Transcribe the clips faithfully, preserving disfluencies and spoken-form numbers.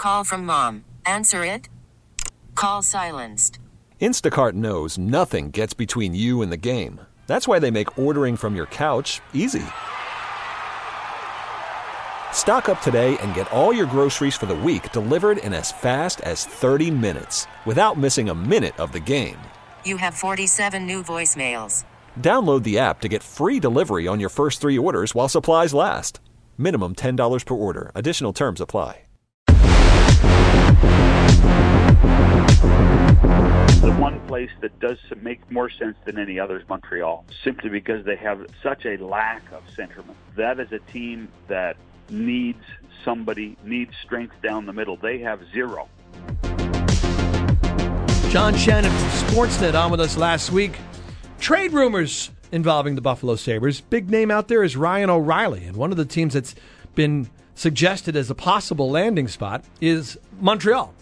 Call from mom. Answer it. Call silenced. Instacart knows nothing gets between you and the game. That's why they make ordering from your couch easy. Stock up today and get all your groceries for the week delivered in as fast as thirty minutes without missing a minute of the game. You have forty-seven new voicemails. Download the app to get free delivery on your first three orders while supplies last. Minimum ten dollars per order. Additional terms apply. The one place that does make more sense than any other is Montreal, simply because they have such a lack of centermen. That is a team that needs somebody, needs strength down the middle. They have zero. John Shannon from Sportsnet on with us last week. Trade rumors involving the Buffalo Sabres. Big name out there is Ryan O'Reilly, and one of the teams that's been suggested as a possible landing spot is Montreal.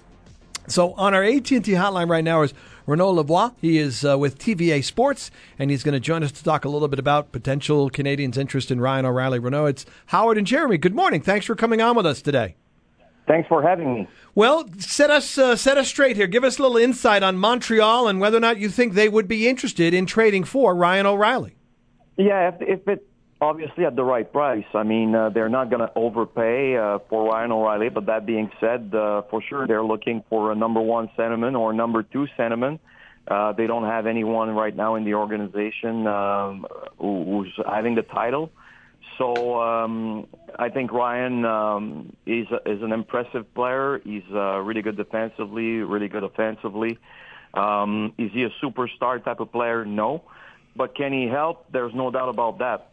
So on our A T and T hotline right now is Renaud Lavoie. He is uh, with T V A Sports, and he's going to join us to talk a little bit about potential Canadians' interest in Ryan O'Reilly. Renaud, it's Howard and Jeremy. Good morning. Thanks for coming on with us today. Thanks for having me. Well, set us uh, set us straight here. Give us a little insight on Montreal and whether or not you think they would be interested in trading for Ryan O'Reilly. Yeah, if, if it obviously at the right price. I mean, uh, they're not going to overpay uh, for Ryan O'Reilly. But that being said, uh, for sure they're looking for a number one centerman or number two centerman. Uh, they don't have anyone right now in the organization um, who, who's having the title. So um, I think Ryan um, is a, is an impressive player. He's uh, really good defensively, really good offensively. Um, is he a superstar type of player? No. But can he help? There's no doubt about that.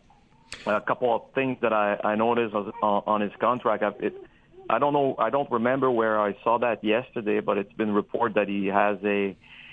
A couple of things that I, I noticed on, on his contract. I, it, I don't know. I don't remember where I saw that yesterday, but it's been reported that he has a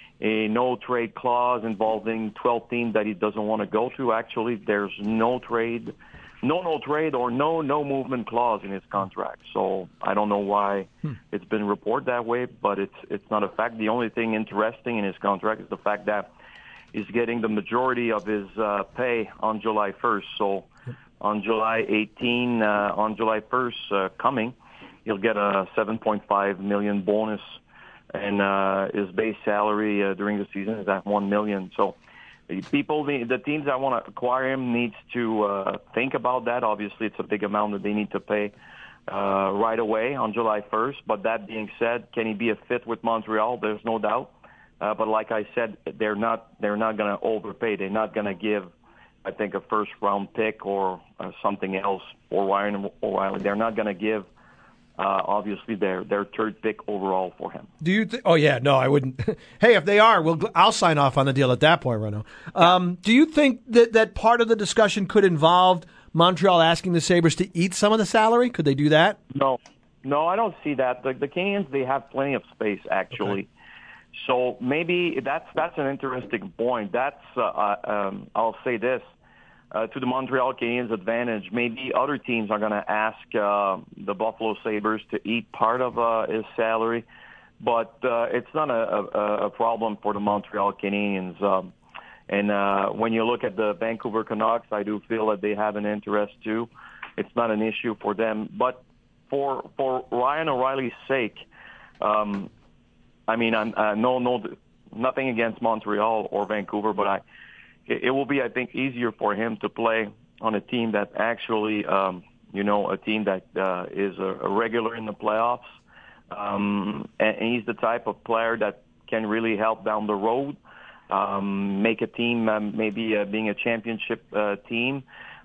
a no trade clause involving twelve teams that he doesn't want to go to. Actually, there's no trade, no no trade or no no movement clause in his contract. So I don't know why hmm. it's been reported that way, but it's it's not a fact. The only thing interesting in his contract is the fact that he's getting the majority of his uh, pay on July first. So on July eighteenth, uh, on July first uh, coming, he'll get a seven point five million bonus, and uh, his base salary uh, during the season is at one million. So the people, the, the teams that want to acquire him needs to uh, think about that. Obviously, it's a big amount that they need to pay uh, right away on July first. But that being said, can he be a fit with Montreal? There's no doubt. Uh, but like I said, they're not they're not going to overpay. They're not going to give, I think, a first round pick or uh, something else for Ryan O'Reilly. They're not going to give, uh, obviously, their their third pick overall for him. Do you? Th- oh yeah, no, I wouldn't. Hey, if they are, we'll I'll sign off on the deal at that point, Renaud. Um, do you think that that part of the discussion could involve Montreal asking the Sabres to eat some of the salary? Could they do that? No, no, I don't see that. The, the Canadians, they have plenty of space actually. Okay. So maybe that's that's an interesting point. That's uh, uh, um, I'll say this uh, to the Montreal Canadiens' advantage. Maybe other teams are going to ask uh, the Buffalo Sabres to eat part of uh, his salary, but uh, it's not a, a, a problem for the Montreal Canadiens. Um, and uh, when you look at the Vancouver Canucks, I do feel that they have an interest too. It's not an issue for them, but for for Ryan O'Reilly's sake. Um, I mean, I'm, uh, no, no, nothing against Montreal or Vancouver, but I, it, it will be, I think, easier for him to play on a team that actually, um, you know, a team that uh, is a, a regular in the playoffs. Um, and, and he's the type of player that can really help down the road, um, make a team um, maybe uh, being a championship uh, team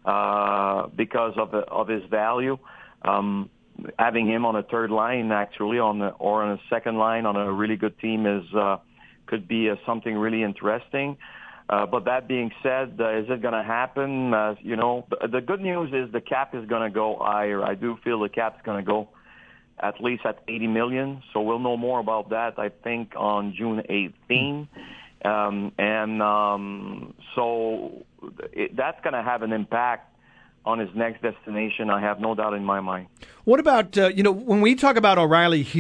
uh, because of of his value. Um, Having him on a third line, actually, on the, or on a second line on a really good team is uh, could be uh, something really interesting. Uh, but that being said, uh, is it going to happen? Uh, you know, the, the good news is the cap is going to go higher. I do feel the cap's going to go at least at eighty million. So we'll know more about that, I think, on June eighteenth. Um, and um, so it, that's going to have an impact on his next destination, I have no doubt in my mind. What about, uh, you know, when we talk about O'Reilly here,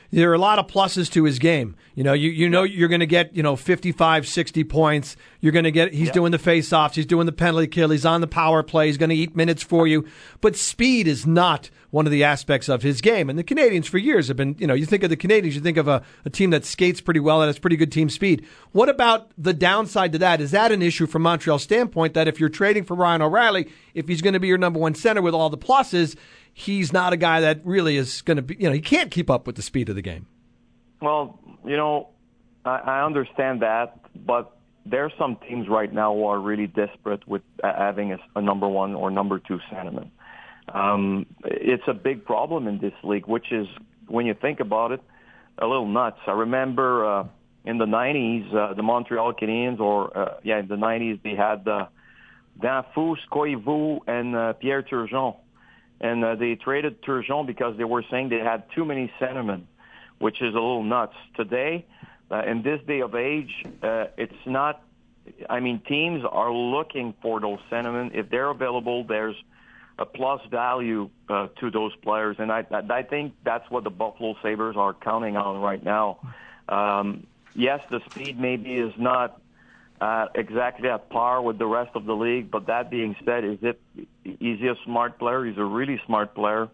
there are a lot of pluses to his game. You know, you, you know you're going to get, you know, fifty-five, sixty points. You're going to get, he's yep. doing the face-offs. He's doing the penalty kill. He's on the power play. He's going to eat minutes for you. But speed is not one of the aspects of his game. And the Canadians for years have been, you know, you think of the Canadians, you think of a, a team that skates pretty well and has pretty good team speed. What about the downside to that? Is that an issue from Montreal's standpoint that if you're trading for Ryan O'Reilly, if he's going to be your number one center with all the pluses, he's not a guy that really is going to be, you know, he can't keep up with the speed of the game. Well, you know, I, I understand that, but there's some teams right now who are really desperate with uh, having a, a number one or number two centerman. Um, it's a big problem in this league, which is, when you think about it, a little nuts. I remember uh, in the nineties, uh, the Montreal Canadiens, or uh, yeah, in the nineties, they had uh, Danfous, Koivu, and uh, Pierre Turgeon. And uh, they traded Turgeon because they were saying they had too many centermen, which is a little nuts. Today, uh, in this day of age, uh, it's not, I mean, teams are looking for those centermen. If they're available, there's a plus value uh, to those players. And I, I think that's what the Buffalo Sabres are counting on right now. Um, yes, the speed maybe is not Uh, exactly at par with the rest of the league. But that being said, is it, is he a smart player? He's a really smart player.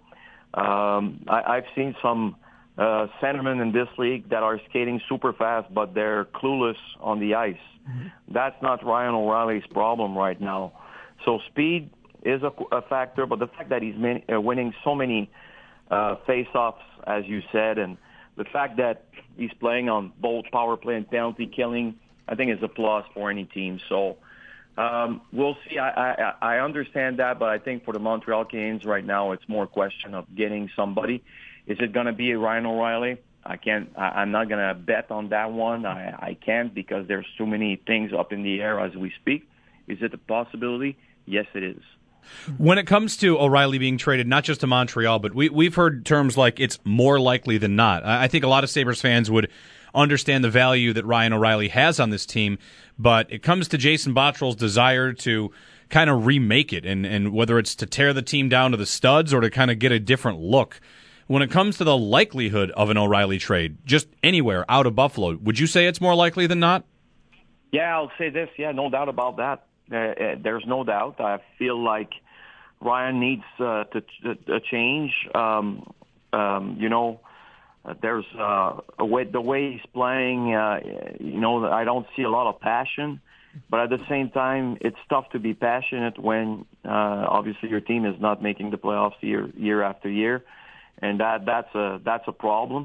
Um, I, I've seen some uh, centermen in this league that are skating super fast, but they're clueless on the ice. Mm-hmm. That's not Ryan O'Reilly's problem right now. So speed is a, a factor, but the fact that he's min- uh, winning so many uh, face-offs, as you said, and the fact that he's playing on both power play and penalty killing, I think is a plus for any team. So um, we'll see. I, I, I understand that, but I think for the Montreal Canadiens right now, it's more a question of getting somebody. Is it going to be a Ryan O'Reilly? I can't. I, I'm not going to bet on that one. I, I can't because there's too many things up in the air as we speak. Is it a possibility? Yes, it is. When it comes to O'Reilly being traded, not just to Montreal, but we, we've heard terms like it's more likely than not. I think a lot of Sabres fans would understand the value that Ryan O'Reilly has on this team, but it comes to Jason Botterill's desire to kind of remake it, and, and whether it's to tear the team down to the studs or to kind of get a different look. When it comes to the likelihood of an O'Reilly trade, just anywhere out of Buffalo, would you say it's more likely than not? Yeah, I'll say this. Yeah, no doubt about that. Uh, there's no doubt. I feel like Ryan needs uh, to, to, to change. Um, um, you know, uh, there's uh, a way, the way he's playing. Uh, you know, I don't see a lot of passion, but at the same time, it's tough to be passionate when uh, obviously your team is not making the playoffs year year after year, and that that's a that's a problem.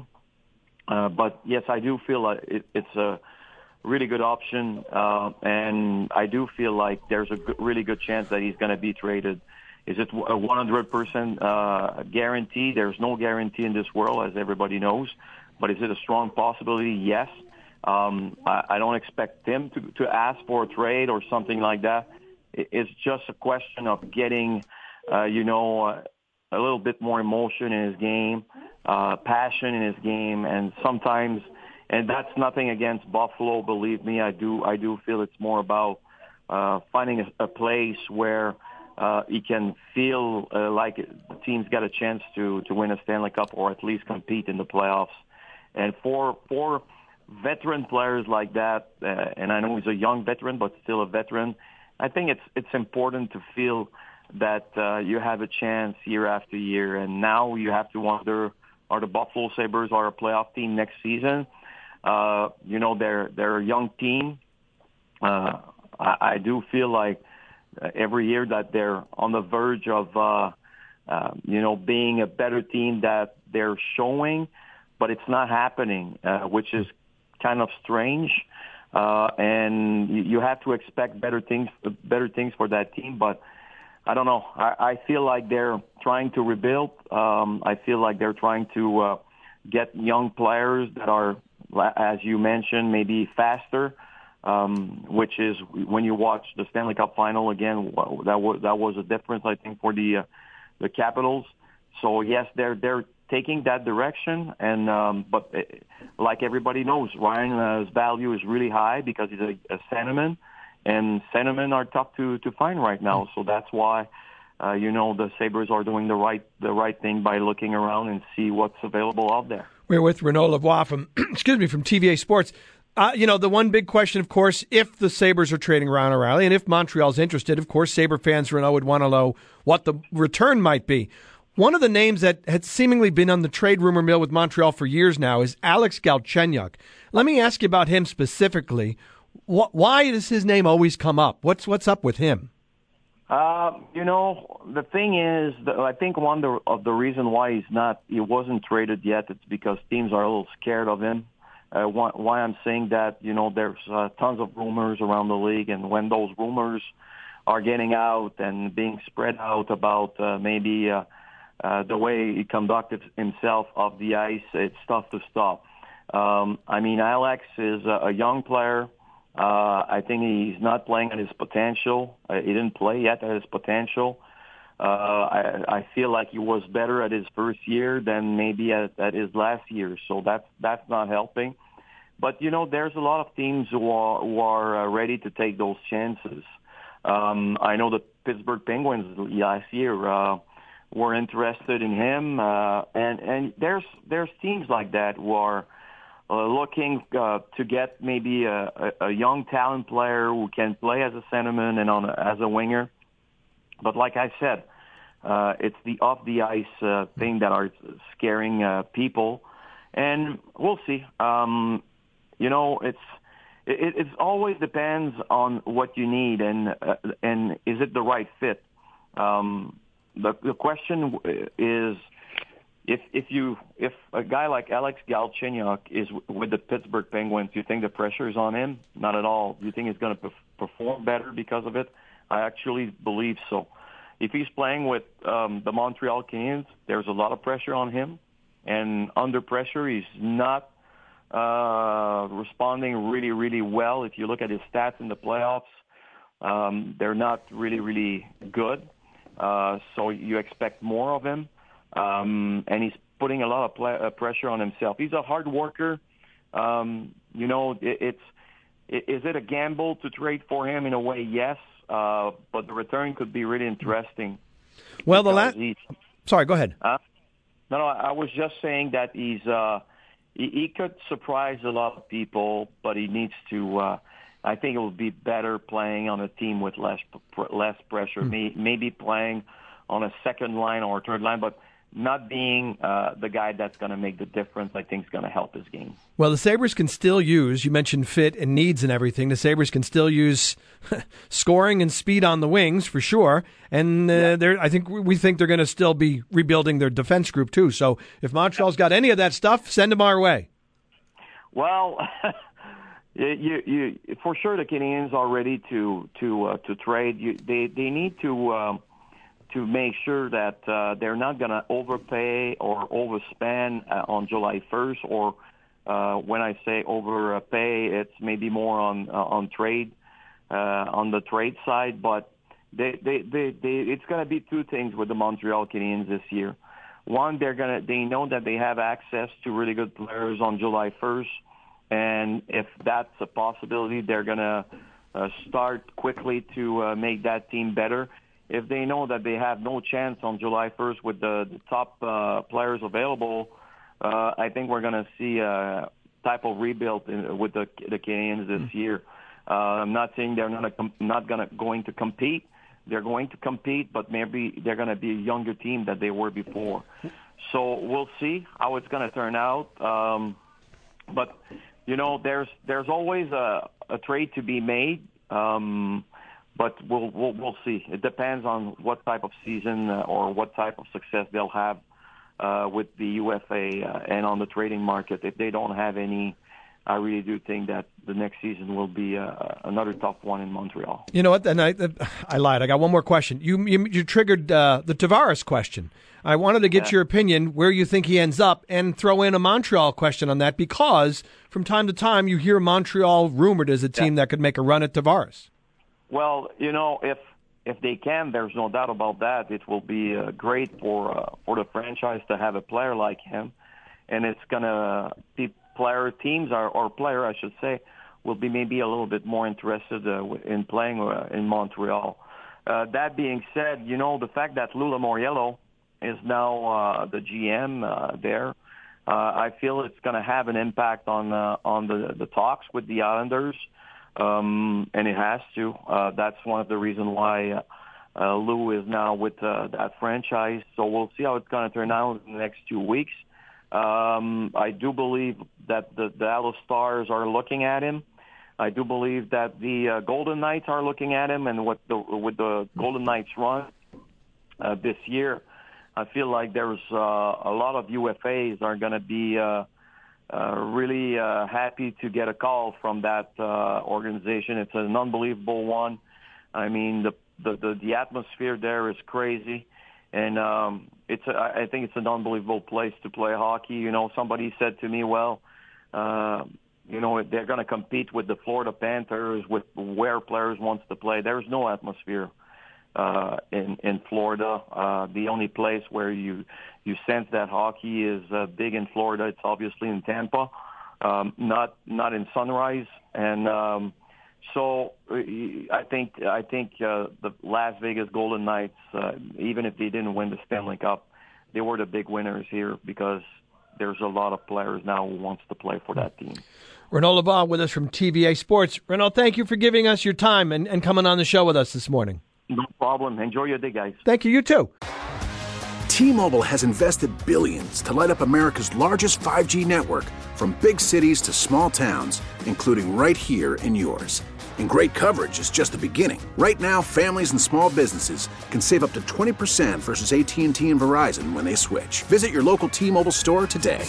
Uh, but yes, I do feel like it, it's a really good option, uh, and I do feel like there's a good, really good chance that he's going to be traded. Is it a one hundred percent uh, guarantee? There's no guarantee in this world, as everybody knows. But is it a strong possibility? Yes. Um, I, I don't expect him to, to ask for a trade or something like that. It's just a question of getting, uh, you know, uh, a little bit more emotion in his game, uh, passion in his game, and sometimes. And that's nothing against Buffalo, believe me. I do I do feel it's more about uh, finding a, a place where uh, he can feel uh, like the team's got a chance to, to win a Stanley Cup or at least compete in the playoffs. And for for veteran players like that, uh, and I know he's a young veteran, but still a veteran, I think it's it's important to feel that uh, you have a chance year after year. And now you have to wonder, are the Buffalo Sabres are a playoff team next season? Uh, you know, they're they're a young team. Uh, I, I do feel like uh, every year that they're on the verge of, uh, uh, you know, being a better team that they're showing, but it's not happening, uh, which is kind of strange. Uh, and you, you have to expect better things, better things for that team. But I don't know. I, I feel like they're trying to rebuild. Um, I feel like they're trying to uh, get young players that are, as you mentioned, maybe faster, um, which is when you watch the Stanley Cup final again, that was that was a difference, I think, for the uh, the Capitals. So yes, they're they're taking that direction, and um, but it, like everybody knows, Ryan's value is really high because he's a, a centerman, and centermen are tough to to find right now. So that's why. Uh, you know, the Sabres are doing the right the right thing by looking around and see what's available out there. We're with Renaud Lavoie from, excuse me, from T V A Sports. Uh, you know, the one big question, of course, if the Sabres are trading Ryan O'Reilly and if Montreal's interested, of course, Sabre fans, Renaud, would want to know what the return might be. One of the names that had seemingly been on the trade rumor mill with Montreal for years now is Alex Galchenyuk. Let me ask you about him specifically. Wh- why does his name always come up? What's what's up with him? Uh, you know, the thing is, that I think one of the reason why he's not, he wasn't traded yet, it's because teams are a little scared of him. Uh, why, why I'm saying that, you know, there's uh, tons of rumors around the league, and when those rumors are getting out and being spread out about uh, maybe uh, uh, the way he conducted himself off the ice, it's tough to stop. Um, I mean, Alex is a, a young player. Uh, I think he's not playing at his potential. Uh, he didn't play yet at his potential. Uh, I, I feel like he was better at his first year than maybe at, at his last year, so that's that's not helping. But you know, there's a lot of teams who are who are uh, ready to take those chances. Um, I know the Pittsburgh Penguins last year uh, were interested in him, uh, and and there's there's teams like that who are uh, looking uh, to get maybe a, a, a young talent player who can play as a centerman and on a, as a winger. But like I said, uh, it's the off-the-ice uh, thing that are scaring uh, people, and we'll see. Um, you know, it's it, it always depends on what you need and uh, and is it the right fit. Um, the, the question is if if you if a guy like Alex Galchenyuk is with the Pittsburgh Penguins, do you think the pressure is on him? Not at all. Do you think he's going to perform better because of it? I actually believe so. If he's playing with um, the Montreal Canadiens, there's a lot of pressure on him. And under pressure, he's not uh, responding really, really well. If you look at his stats in the playoffs, um, they're not really, really good. Uh, so you expect more of him. Um, and he's putting a lot of play, uh, pressure on himself. He's a hard worker. Um, you know, it, it's it, is it a gamble to trade for him? In a way, yes. Uh, but the return could be really interesting. Well, the last. Sorry, go ahead. Uh, no, no, I was just saying that he's uh, he, he could surprise a lot of people, but he needs to. Uh, I think it would be better playing on a team with less less pressure. Mm. Maybe playing on a second line or a third line, but not being uh, the guy that's going to make the difference, I think is going to help his game. Well, the Sabres can still use, you mentioned fit and needs and everything, the Sabres can still use scoring and speed on the wings for sure. And uh, yeah. they're, I think we think they're going to still be rebuilding their defense group too. So if Montreal's got any of that stuff, send them our way. Well, you, you, for sure the Canadiens are ready to to uh, to trade. You, they they need to. Um, to make sure that uh, they're not going to overpay or overspend uh, on July first, or uh, when I say overpay, it's maybe more on uh, on trade, uh, on the trade side. But they, they, they, they, it's going to be two things with the Montreal Canadiens this year. One, they're going to they know that they have access to really good players on July first, and if that's a possibility, they're going to uh, start quickly to uh, make that team better. If they know that they have no chance on July first with the, the top uh, players available, uh, I think we're going to see a type of rebuild in, with the, the Canadiens this mm-hmm. year. Uh, I'm not saying they're not, a, not gonna, going to compete. They're going to compete, but maybe they're going to be a younger team than they were before. So we'll see how it's going to turn out. Um, but, you know, there's there's always a, a trade to be made. Um But we'll, we'll we'll see. It depends on what type of season uh, or what type of success they'll have uh, with the U F A uh, and on the trading market. If they don't have any, I really do think that the next season will be uh, another tough one in Montreal. You know what? And I I lied. I got one more question. You you, you triggered uh, the Tavares question. I wanted to get yeah. your opinion where you think he ends up, and throw in a Montreal question on that, because from time to time you hear Montreal rumored as a team yeah. that could make a run at Tavares. Well, you know, if if they can, there's no doubt about that. It will be uh, great for uh, for the franchise to have a player like him, and it's gonna be player teams are, or player, I should say, will be maybe a little bit more interested uh, in playing uh, in Montreal. Uh, that being said, you know, the fact that Lula Moriello is now uh, the G M uh, there, Uh, I feel it's going to have an impact on uh, on the, the talks with the Islanders, um, and it has to. Uh, that's one of the reasons why uh, uh, Lou is now with uh, that franchise. So we'll see how it's going to turn out in the next two weeks. Um, I do believe that the Dallas Stars are looking at him. I do believe that the uh, Golden Knights are looking at him, and what the, with the Golden Knights run uh, this year, I feel like there's uh, a lot of U F As are going to be uh, uh, really uh, happy to get a call from that uh, organization. It's an unbelievable one. I mean, the the, the, the atmosphere there is crazy, and um, it's a, I think it's an unbelievable place to play hockey. You know, somebody said to me, well, uh, you know, they're going to compete with the Florida Panthers with where players wants to play. There's no atmosphere uh, in in Florida. Uh, the only place where you you sense that hockey is uh, big in Florida, it's obviously in Tampa, um, not not in Sunrise. And um, so I think I think uh, the Las Vegas Golden Knights, uh, even if they didn't win the Stanley Cup, they were the big winners here because there's a lot of players now who wants to play for that team. Renaud Laval with us from T V A Sports. Renaud, thank you for giving us your time and, and coming on the show with us this morning. No problem. Enjoy your day, guys. Thank you. You too. T-Mobile has invested billions to light up America's largest five G network, from big cities to small towns, including right here in yours. And great coverage is just the beginning. Right now, families and small businesses can save up to twenty percent versus A T and T and Verizon when they switch. Visit your local T-Mobile store today.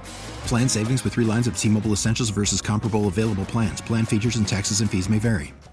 Plan savings with three lines of T-Mobile Essentials versus comparable available plans. Plan features and taxes and fees may vary.